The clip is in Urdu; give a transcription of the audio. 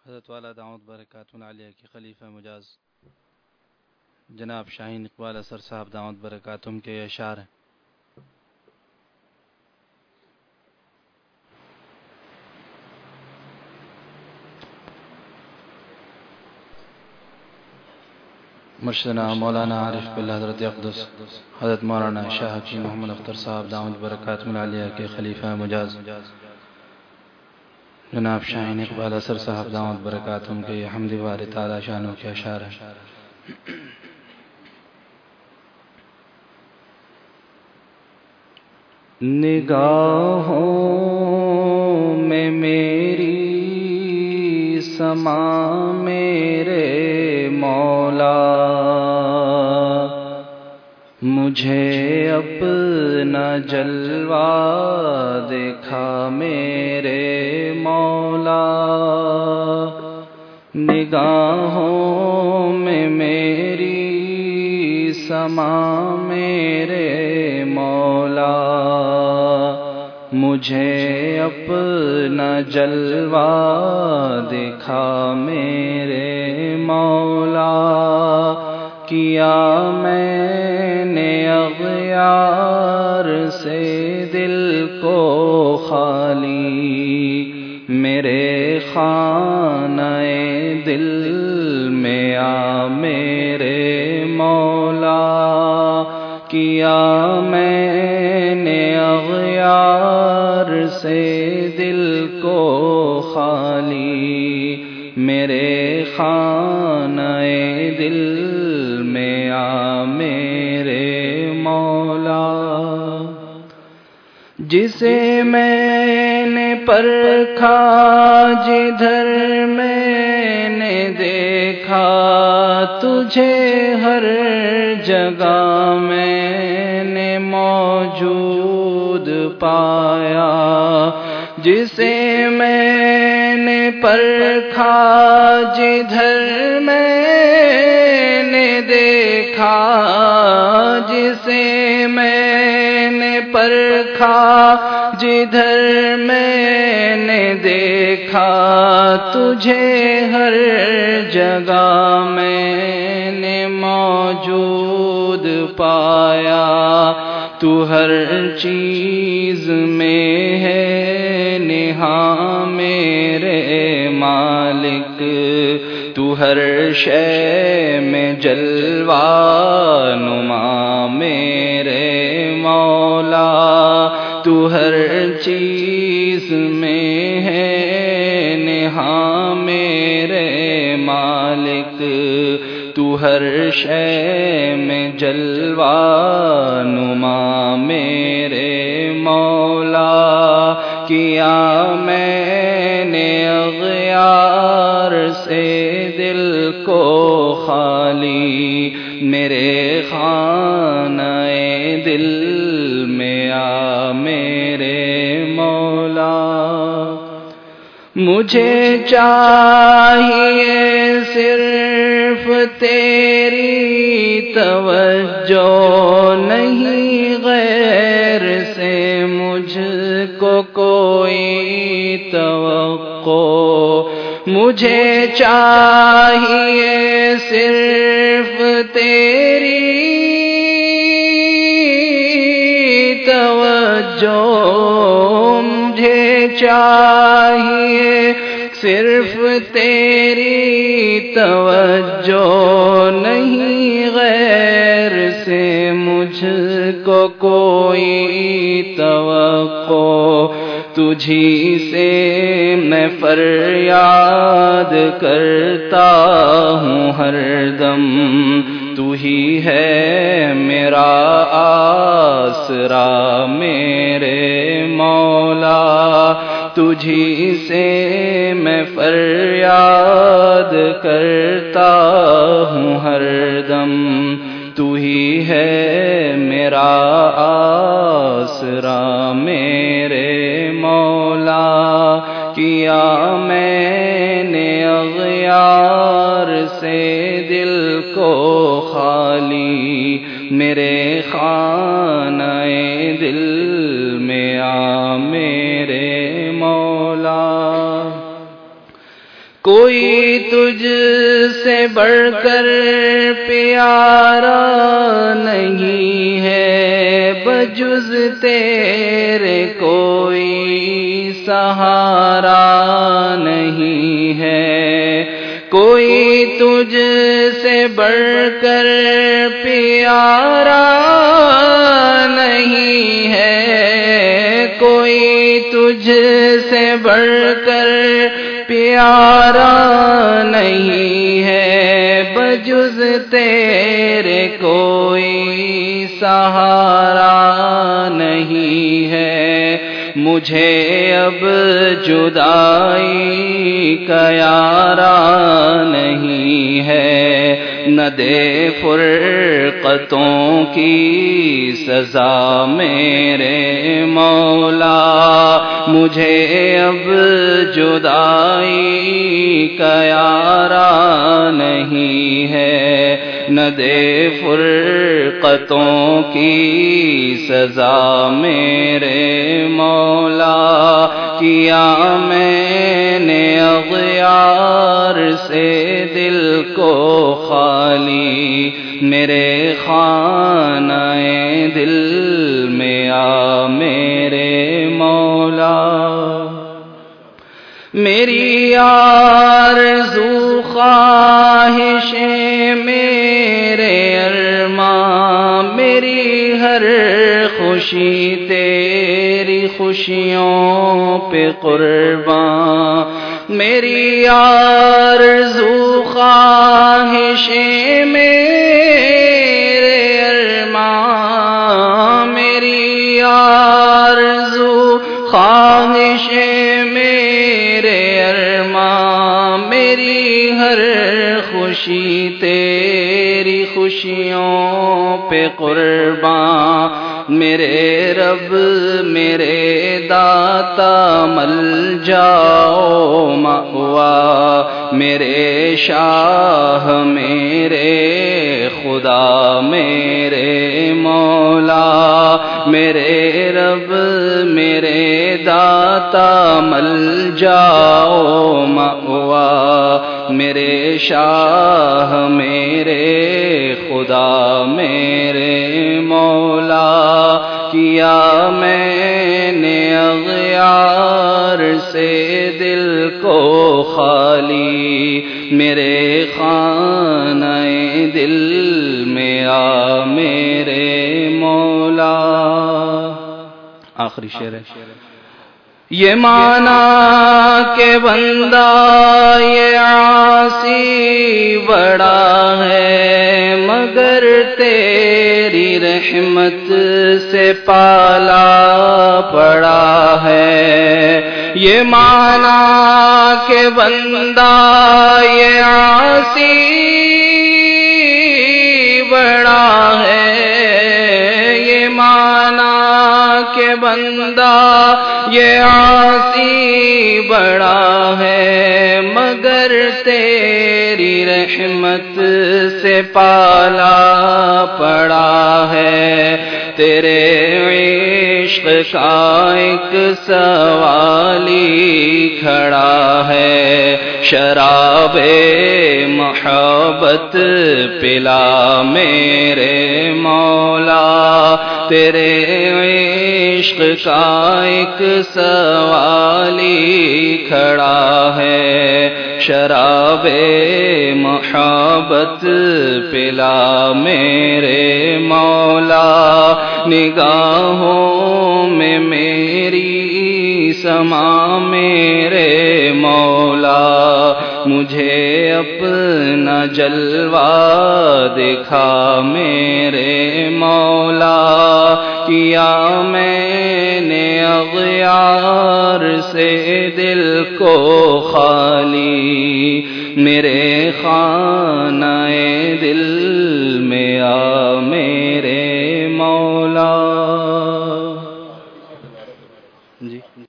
حضرت والا دعوت برکاتہ عالیہ کے خلیفہ مجاز جناب شاہین اقبال اثر صاحب دعوت برکاتہ کے اشعار ہیں۔ مرشدنا مولانا عارف باللہ حضرت اقدس حضرت مولانا شاہ حکیم محمد اختر صاحب دعوت برکاتہ عالیہ کے خلیفہ مجاز جناب شاہین اقبال اثر صاحب دعوت برکاتہ کے حمد باری تعالی شانوں کے اشعار ہیں۔ نگاہوں میں میری سما میرے مولا، مجھے اپنا جلوہ دکھا میرے مولا، نگاہوں میں میری سما میرے مولا، مجھے اپنا جلوہ دکھا میرے مولا، کیا میں نے اغیار سے دل کو خالی، میرے خانہ دل میں آ میرے مولا، کیا میں نے اغیار سے دل کو خالی، میرے خانہ دل میں آ میرے مولا، جسے میں نے پرکھا جدھر میں نے دیکھا، تجھے ہر جگہ میں نے موجود پایا، جسے میں نے پرکھا جدھر میں نے دیکھا، جسے میں نے پرکھا جدھر میں نے دیکھا، تجھے ہر جگہ میں نے موجود پایا، تو ہر چیز میں ہے نہاں میرے مالک، تو ہر شے میں جلوہ نما میرے مولا، تو ہر چیز میں ہے نہاں میرے مالک، تو ہر شے میں جلوہ نما میرے مولا، کیا میں نے اغیار سے دل کو خالی، میرے خانہ دل میں آ میرے مولا، مجھے چاہیے صرف تیری توجہ، نہیں غیر سے مجھ کو کوئی توقع، مجھے چاہیے صرف تیری توجہ، مجھے چاہیے صرف تیری توجہ، نہیں غیر سے مجھ کو کوئی توقع، تجھی سے میں فریاد کرتا ہوں ہر دم، تو ہی ہے میرا آسرا میرے مولا، تجھی سے میں فریاد کرتا ہوں ہر دم، تو ہی ہے میرا آسرا میرے مولا، کیا میں نے اغیار سے دل کو خالی، میرے خانہ دل میں آ میرے مولا، کوئی تجھ سے بڑھ کر پیارا نہیں ہے، بجز تیرے کوئی سہارا نہیں ہے۔ کوئی تجھ سے بڑھ کر پیارا نہیں ہے، کوئی تجھ سے بڑھ کر پیارا نہیں ہے، بجز تیرے کوئی سہارا نہیں ہے۔ مجھے اب جدائی کا یارا نہیں ہے، نہ دے فرقتوں کی سزا میرے مولا۔ مجھے اب جدائی کا یارا نہیں ہے، نہ دے فرقتوں کی سزا میرے مولا۔ کیا میں نے اغیار سے دل کو خالی، میرے خانہ دل میں آ میرے مولا۔ میری آرزو خواہشیں میرے ارماں، میری ہر خوشی تیری خوشیوں پہ قرباں۔ میری آرزو خواہشیں میرے ارماں، میری آرزو خواہشیں میرے ارماں، میری ہر خوشی تیری خوشیوں پہ قرباں۔ میرے رب میرے داتا مل جاؤ مأوا، میرے شاہ میرے خدا میرے مولا۔ میرے رب میرے داتا مل جاؤ مأوا، میرے شاہ میرے خدا میرے مولا۔ کیا میں نے اغیار سے دل کو خالی، میرے خانہ دل میں آ میرے مولا۔ آخری شعر ہے۔ یہ مانا کہ بندہ یہ عاصی بڑا ہے، مگر تیری رحمت سے پالا پڑا ہے۔ یہ مانا کہ بندہ یہ عاصی بڑا ہے، یہ مانا کہ بندہ یہ عاصی بڑا ہے، مگر تیری رحمت سے پالا پڑا ہے۔ تیرے عشق کا ایک سوالی کھڑا ہے، شراب محبت پلا میرے مولا۔ تیرے عشق کا ایک سوالی کھڑا ہے، شراب محبت پلا میرے مولا۔ نگاہوں میں میری سما میرے مولا، مجھے اپنا جلوہ دکھا میرے مولا۔ کیا میں نے اغیار سے دل کو خالی، میرے خانہ